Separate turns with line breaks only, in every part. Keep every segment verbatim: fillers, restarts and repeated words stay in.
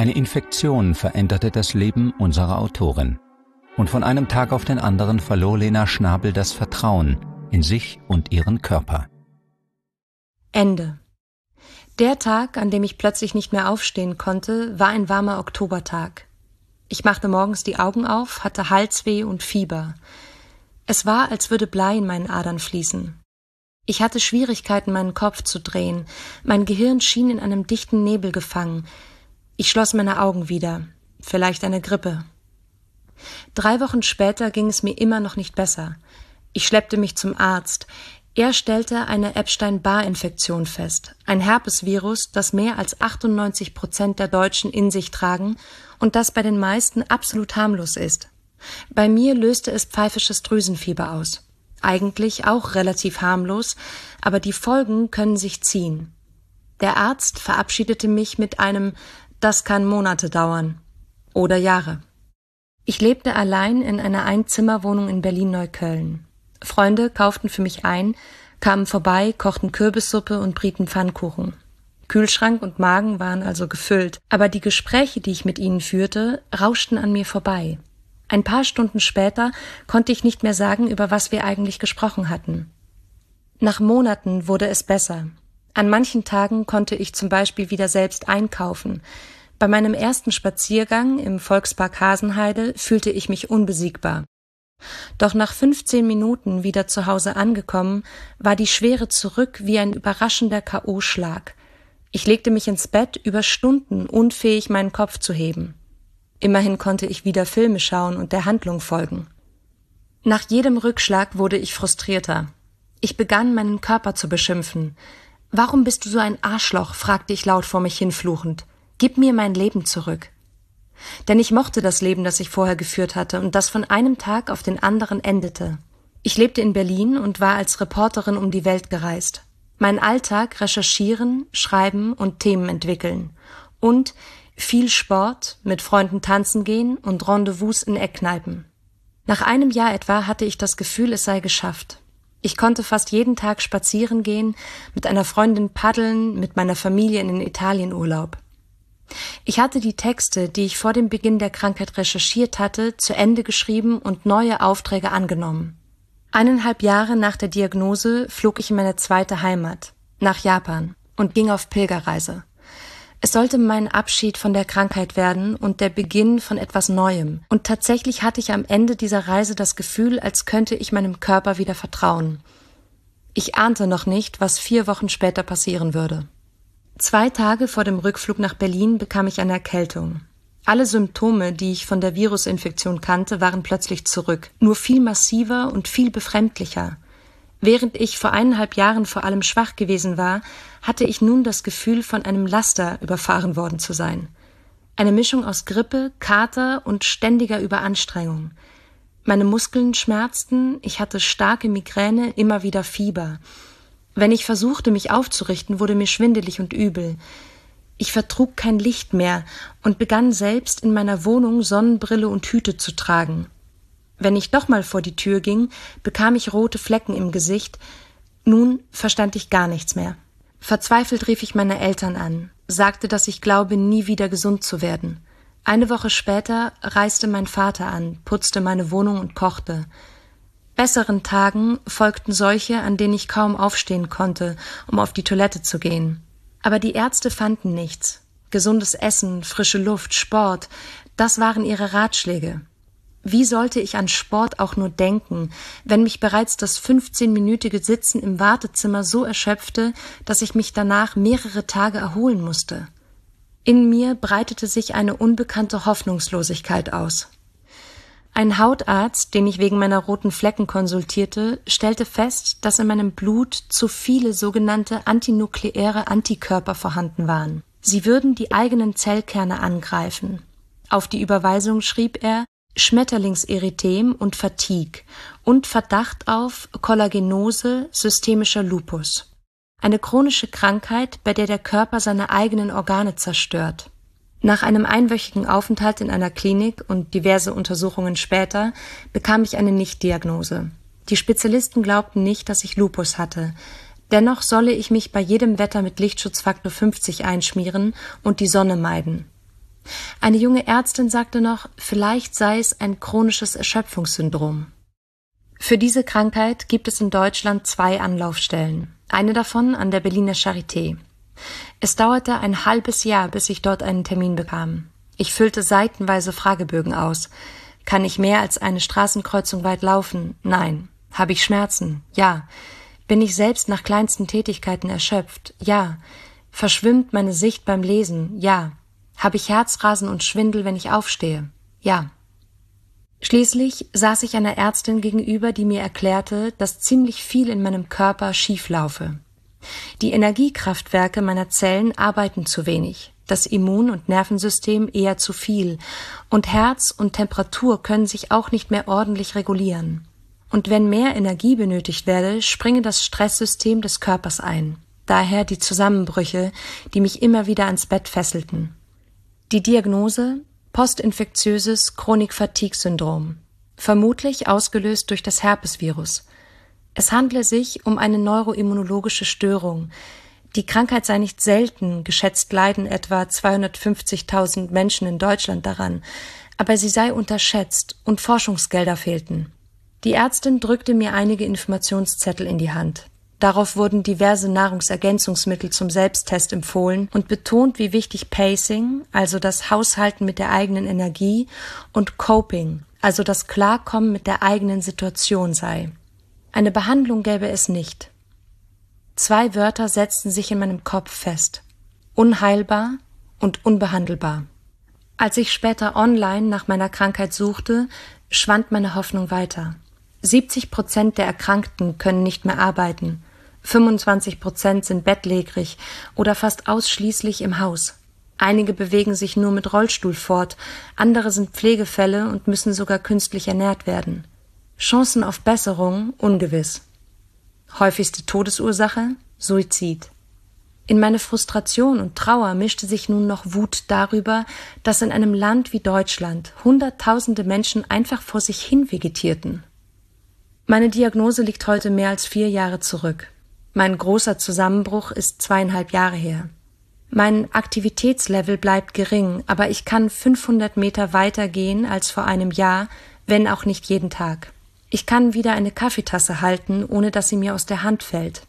Eine Infektion veränderte das Leben unserer Autorin. Und von einem Tag auf den anderen verlor Lena Schnabel das Vertrauen in sich und ihren Körper.
Ende. Der Tag, an dem ich plötzlich nicht mehr aufstehen konnte, war ein warmer Oktobertag. Ich machte morgens die Augen auf, hatte Halsweh und Fieber. Es war, als würde Blei in meinen Adern fließen. Ich hatte Schwierigkeiten, meinen Kopf zu drehen. Mein Gehirn schien in einem dichten Nebel gefangen. Ich schloss meine Augen wieder. Vielleicht eine Grippe. Drei Wochen später ging es mir immer noch nicht besser. Ich schleppte mich zum Arzt. Er stellte eine Epstein-Barr-Infektion fest, ein Herpesvirus, das mehr als achtundneunzig Prozent der Deutschen in sich tragen und das bei den meisten absolut harmlos ist. Bei mir löste es pfeifisches Drüsenfieber aus. Eigentlich auch relativ harmlos, aber die Folgen können sich ziehen. Der Arzt verabschiedete mich mit einem „Das kann Monate dauern" oder Jahre. Ich lebte allein in einer Einzimmerwohnung in Berlin-Neukölln. Freunde kauften für mich ein, kamen vorbei, kochten Kürbissuppe und brieten Pfannkuchen. Kühlschrank und Magen waren also gefüllt, aber die Gespräche, die ich mit ihnen führte, rauschten an mir vorbei. Ein paar Stunden später konnte ich nicht mehr sagen, über was wir eigentlich gesprochen hatten. Nach Monaten wurde es besser. An manchen Tagen konnte ich zum Beispiel wieder selbst einkaufen. Bei meinem ersten Spaziergang im Volkspark Hasenheide fühlte ich mich unbesiegbar. Doch nach fünfzehn Minuten wieder zu Hause angekommen, war die Schwere zurück wie ein überraschender K O-Schlag. Ich legte mich ins Bett, über Stunden unfähig, meinen Kopf zu heben. Immerhin konnte ich wieder Filme schauen und der Handlung folgen. Nach jedem Rückschlag wurde ich frustrierter. Ich begann, meinen Körper zu beschimpfen. »Warum bist du so ein Arschloch?« fragte ich laut vor mich hinfluchend. »Gib mir mein Leben zurück.« Denn ich mochte das Leben, das ich vorher geführt hatte und das von einem Tag auf den anderen endete. Ich lebte in Berlin und war als Reporterin um die Welt gereist. Mein Alltag recherchieren, schreiben und Themen entwickeln. Und viel Sport, mit Freunden tanzen gehen und Rendezvous in Eckkneipen. Nach einem Jahr etwa hatte ich das Gefühl, es sei geschafft. Ich konnte fast jeden Tag spazieren gehen, mit einer Freundin paddeln, mit meiner Familie in den Italienurlaub. Ich hatte die Texte, die ich vor dem Beginn der Krankheit recherchiert hatte, zu Ende geschrieben und neue Aufträge angenommen. Eineinhalb Jahre nach der Diagnose flog ich in meine zweite Heimat, nach Japan, und ging auf Pilgerreise. Es sollte mein Abschied von der Krankheit werden und der Beginn von etwas Neuem. Und tatsächlich hatte ich am Ende dieser Reise das Gefühl, als könnte ich meinem Körper wieder vertrauen. Ich ahnte noch nicht, was vier Wochen später passieren würde. Zwei Tage vor dem Rückflug nach Berlin bekam ich eine Erkältung. Alle Symptome, die ich von der Virusinfektion kannte, waren plötzlich zurück, nur viel massiver und viel befremdlicher. Während ich vor eineinhalb Jahren vor allem schwach gewesen war, hatte ich nun das Gefühl, von einem Laster überfahren worden zu sein. Eine Mischung aus Grippe, Kater und ständiger Überanstrengung. Meine Muskeln schmerzten, ich hatte starke Migräne, immer wieder Fieber. Wenn ich versuchte, mich aufzurichten, wurde mir schwindelig und übel. Ich vertrug kein Licht mehr und begann selbst in meiner Wohnung Sonnenbrille und Hüte zu tragen. Wenn ich doch mal vor die Tür ging, bekam ich rote Flecken im Gesicht. Nun verstand ich gar nichts mehr. Verzweifelt rief ich meine Eltern an, sagte, dass ich glaube, nie wieder gesund zu werden. Eine Woche später reiste mein Vater an, putzte meine Wohnung und kochte. Besseren Tagen folgten solche, an denen ich kaum aufstehen konnte, um auf die Toilette zu gehen. Aber die Ärzte fanden nichts. Gesundes Essen, frische Luft, Sport, das waren ihre Ratschläge. Wie sollte ich an Sport auch nur denken, wenn mich bereits das fünfzehnminütige Sitzen im Wartezimmer so erschöpfte, dass ich mich danach mehrere Tage erholen musste? In mir breitete sich eine unbekannte Hoffnungslosigkeit aus. Ein Hautarzt, den ich wegen meiner roten Flecken konsultierte, stellte fest, dass in meinem Blut zu viele sogenannte antinukleäre Antikörper vorhanden waren. Sie würden die eigenen Zellkerne angreifen. Auf die Überweisung schrieb er Schmetterlingserythem und Fatigue und Verdacht auf Kollagenose systemischer Lupus. Eine chronische Krankheit, bei der der Körper seine eigenen Organe zerstört. Nach einem einwöchigen Aufenthalt in einer Klinik und diverse Untersuchungen später bekam ich eine Nichtdiagnose. Die Spezialisten glaubten nicht, dass ich Lupus hatte. Dennoch solle ich mich bei jedem Wetter mit Lichtschutzfaktor fünfzig einschmieren und die Sonne meiden. Eine junge Ärztin sagte noch, vielleicht sei es ein chronisches Erschöpfungssyndrom. Für diese Krankheit gibt es in Deutschland zwei Anlaufstellen, eine davon an der Berliner Charité. Es dauerte ein halbes Jahr, bis ich dort einen Termin bekam. Ich füllte seitenweise Fragebögen aus. Kann ich mehr als eine Straßenkreuzung weit laufen? Nein. Habe ich Schmerzen? Ja. Bin ich selbst nach kleinsten Tätigkeiten erschöpft? Ja. Verschwimmt meine Sicht beim Lesen? Ja. Habe ich Herzrasen und Schwindel, wenn ich aufstehe? Ja. Schließlich saß ich einer Ärztin gegenüber, die mir erklärte, dass ziemlich viel in meinem Körper schief laufe. Die Energiekraftwerke meiner Zellen arbeiten zu wenig, das Immun- und Nervensystem eher zu viel, und Herz und Temperatur können sich auch nicht mehr ordentlich regulieren. Und wenn mehr Energie benötigt werde, springe das Stresssystem des Körpers ein. Daher die Zusammenbrüche, die mich immer wieder ans Bett fesselten. Die Diagnose: postinfektiöses Chronik-Fatigue-Syndrom, vermutlich ausgelöst durch das Herpesvirus. Es handle sich um eine neuroimmunologische Störung. Die Krankheit sei nicht selten, geschätzt leiden etwa zweihundertfünfzigtausend Menschen in Deutschland daran, aber sie sei unterschätzt und Forschungsgelder fehlten. Die Ärztin drückte mir einige Informationszettel in die Hand. Darauf wurden diverse Nahrungsergänzungsmittel zum Selbsttest empfohlen und betont, wie wichtig Pacing, also das Haushalten mit der eigenen Energie, und Coping, also das Klarkommen mit der eigenen Situation sei. Eine Behandlung gäbe es nicht. Zwei Wörter setzten sich in meinem Kopf fest: unheilbar und unbehandelbar. Als ich später online nach meiner Krankheit suchte, schwand meine Hoffnung weiter. siebzig Prozent der Erkrankten können nicht mehr arbeiten, fünfundzwanzig Prozent sind bettlägerig oder fast ausschließlich im Haus. Einige bewegen sich nur mit Rollstuhl fort, andere sind Pflegefälle und müssen sogar künstlich ernährt werden. Chancen auf Besserung ungewiss. Häufigste Todesursache: Suizid. In meine Frustration und Trauer mischte sich nun noch Wut darüber, dass in einem Land wie Deutschland Hunderttausende Menschen einfach vor sich hin vegetierten. Meine Diagnose liegt heute mehr als vier Jahre zurück. Mein großer Zusammenbruch ist zweieinhalb Jahre her. Mein Aktivitätslevel bleibt gering, aber ich kann fünfhundert Meter weiter gehen als vor einem Jahr, wenn auch nicht jeden Tag. Ich kann wieder eine Kaffeetasse halten, ohne dass sie mir aus der Hand fällt.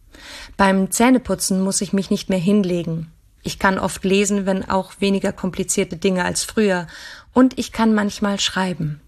Beim Zähneputzen muss ich mich nicht mehr hinlegen. Ich kann oft lesen, wenn auch weniger komplizierte Dinge als früher, und ich kann manchmal schreiben.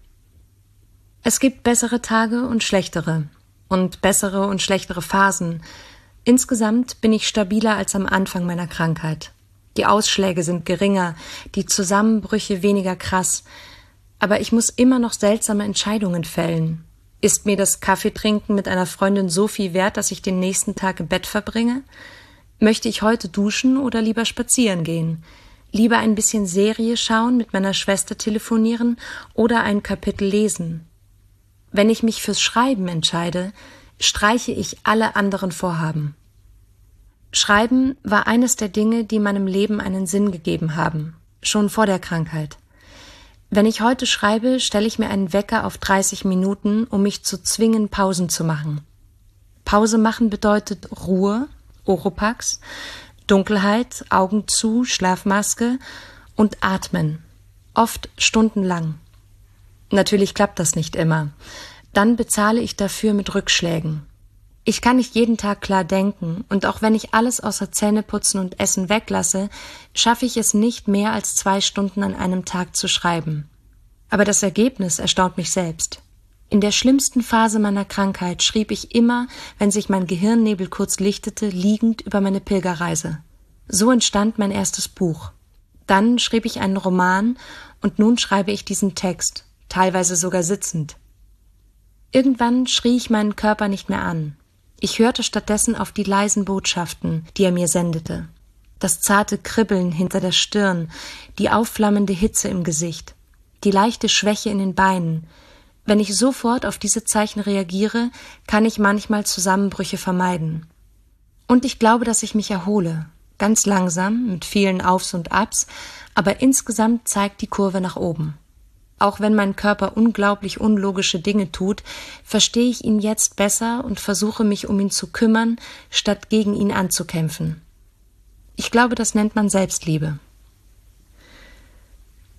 Es gibt bessere Tage und schlechtere und bessere und schlechtere Phasen. Insgesamt bin ich stabiler als am Anfang meiner Krankheit. Die Ausschläge sind geringer, die Zusammenbrüche weniger krass, aber ich muss immer noch seltsame Entscheidungen fällen. Ist mir das Kaffeetrinken mit einer Freundin so viel wert, dass ich den nächsten Tag im Bett verbringe? Möchte ich heute duschen oder lieber spazieren gehen? Lieber ein bisschen Serie schauen, mit meiner Schwester telefonieren oder ein Kapitel lesen? Wenn ich mich fürs Schreiben entscheide, streiche ich alle anderen Vorhaben. Schreiben war eines der Dinge, die meinem Leben einen Sinn gegeben haben, schon vor der Krankheit. Wenn ich heute schreibe, stelle ich mir einen Wecker auf dreißig Minuten, um mich zu zwingen, Pausen zu machen. Pause machen bedeutet Ruhe, Oropax, Dunkelheit, Augen zu, Schlafmaske und Atmen, oft stundenlang. Natürlich klappt das nicht immer. Dann bezahle ich dafür mit Rückschlägen. Ich kann nicht jeden Tag klar denken, und auch wenn ich alles außer Zähneputzen und Essen weglasse, schaffe ich es nicht, mehr als zwei Stunden an einem Tag zu schreiben. Aber das Ergebnis erstaunt mich selbst. In der schlimmsten Phase meiner Krankheit schrieb ich immer, wenn sich mein Gehirnnebel kurz lichtete, liegend über meine Pilgerreise. So entstand mein erstes Buch. Dann schrieb ich einen Roman, und nun schreibe ich diesen Text, teilweise sogar sitzend. Irgendwann schrie ich meinen Körper nicht mehr an. Ich hörte stattdessen auf die leisen Botschaften, die er mir sendete. Das zarte Kribbeln hinter der Stirn, die aufflammende Hitze im Gesicht, die leichte Schwäche in den Beinen. Wenn ich sofort auf diese Zeichen reagiere, kann ich manchmal Zusammenbrüche vermeiden. Und ich glaube, dass ich mich erhole. Ganz langsam, mit vielen Aufs und Abs, aber insgesamt zeigt die Kurve nach oben. Auch wenn mein Körper unglaublich unlogische Dinge tut, verstehe ich ihn jetzt besser und versuche mich um ihn zu kümmern, statt gegen ihn anzukämpfen. Ich glaube, das nennt man Selbstliebe.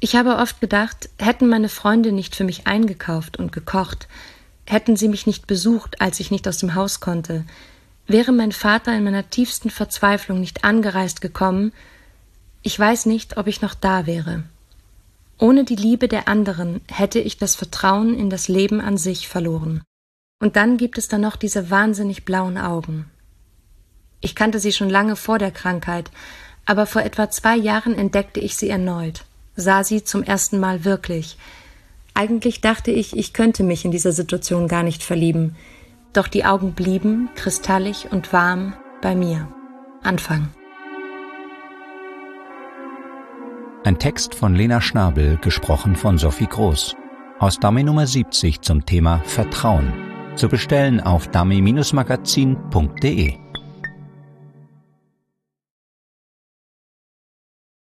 Ich habe oft gedacht, hätten meine Freunde nicht für mich eingekauft und gekocht, hätten sie mich nicht besucht, als ich nicht aus dem Haus konnte, wäre mein Vater in meiner tiefsten Verzweiflung nicht angereist gekommen, ich weiß nicht, ob ich noch da wäre. Ohne die Liebe der anderen hätte ich das Vertrauen in das Leben an sich verloren. Und dann gibt es da noch diese wahnsinnig blauen Augen. Ich kannte sie schon lange vor der Krankheit, aber vor etwa zwei Jahren entdeckte ich sie erneut, sah sie zum ersten Mal wirklich. Eigentlich dachte ich, ich könnte mich in dieser Situation gar nicht verlieben, doch die Augen blieben, kristallig und warm, bei mir. Anfang.
Ein Text von Lena Schnabel, gesprochen von Sophie Groß. Aus Dummy Nummer siebzig zum Thema Vertrauen. Zu bestellen auf dummy Bindestrich magazin punkt de.